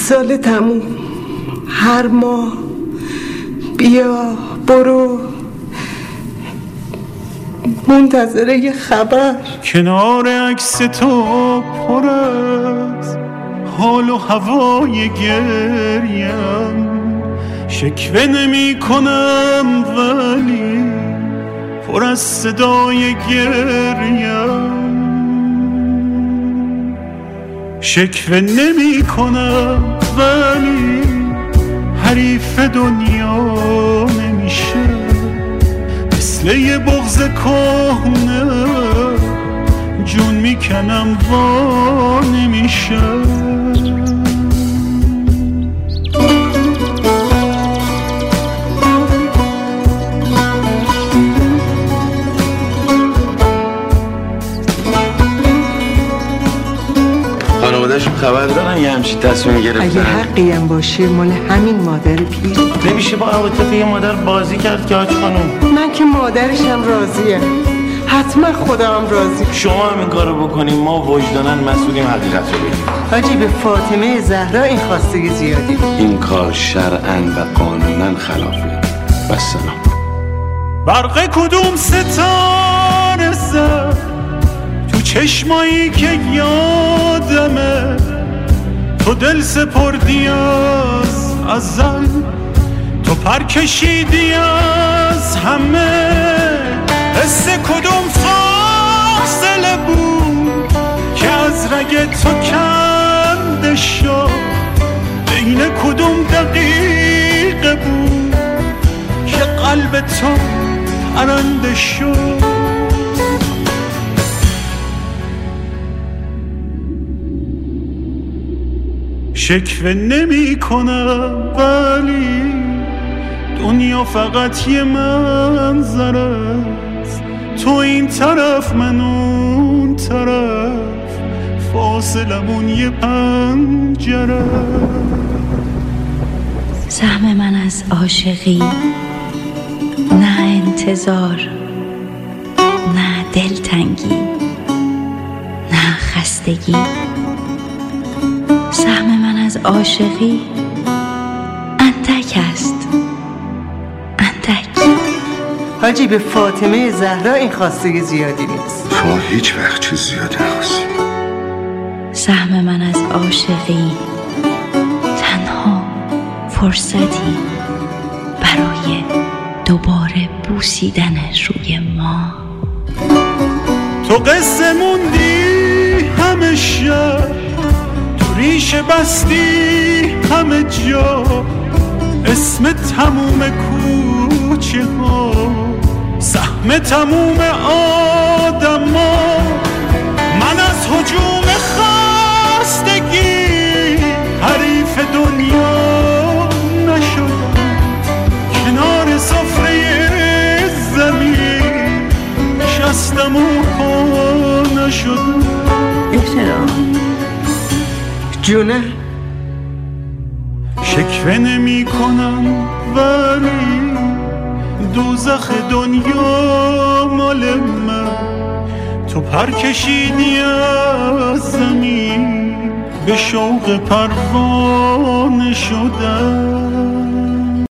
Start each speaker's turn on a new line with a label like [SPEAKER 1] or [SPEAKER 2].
[SPEAKER 1] سال تموم، هر ماه بیا برو، منتظره یه خبر.
[SPEAKER 2] کنار عکس تو پر از حال و هوای گریم، شکوه نمی کنم ولی پر از صدای گریم. شکوه نمی کنم ولی حریف دنیا نمیشه، مثل یه بغض کهنه جون میکنم وا نمیشه.
[SPEAKER 3] خانواده‌شون خبر دارن یه همچین تصمیم گرفتن؟
[SPEAKER 1] اگه حقی هم باشه مال همین مادر پیر.
[SPEAKER 3] نمیشه با عواطف یه مادر بازی کرد که حاج خانم.
[SPEAKER 1] من که مادرشم راضیم، حتما خدا هم راضی.
[SPEAKER 3] شما هم این کارو بکنیم، ما وجدانن مسئولیم حقیقت رو بگیم.
[SPEAKER 1] حاجی به فاطمه زهرا این خواستگی زیادی.
[SPEAKER 3] این کار شرعاً و قانوناً خلافه. والسلام.
[SPEAKER 2] برق کدوم ستاره زد تو چشمایی که یادمه، تو دل سپردی از ازل، تو پر کشیدی از همه. حس کدوم فاصله بود که از رگ تو کنده شد، بین کدوم دقیقه بود که قلب تو پرنده شد. شکوه نمی کنم ولی دنیا فقط یه منظر است، تو این طرف من اون طرف، فاصلمون یه پنجره.
[SPEAKER 4] سهم من از عاشقی، نه انتظار، نه دلتنگی، نه خستگی. سهم من از عاشقی اندک است، اندک.
[SPEAKER 1] حاجی به فاطمه زهرا این خواستگی زیادی نیست.
[SPEAKER 5] شما هیچ وقت چیز زیادی نخواستی.
[SPEAKER 4] سهم من از عاشقی تنها فرصتی برای دوباره بوسیدن روی ما.
[SPEAKER 2] تو قصه موندی همه شب، تو ریشه بستی همه جا، اسم تموم کوچه ها، سهم تموم آدم ها. من از هجوم خستگی حریف دنیا نشدم، کنار سفره زمین شستم و پا نشدم.
[SPEAKER 1] احترام جونه.
[SPEAKER 2] شکوه نمی کنم ولی دوزخ دنیا مال من، تو پر کشیدی از زمین، به شوق پروانه شدم.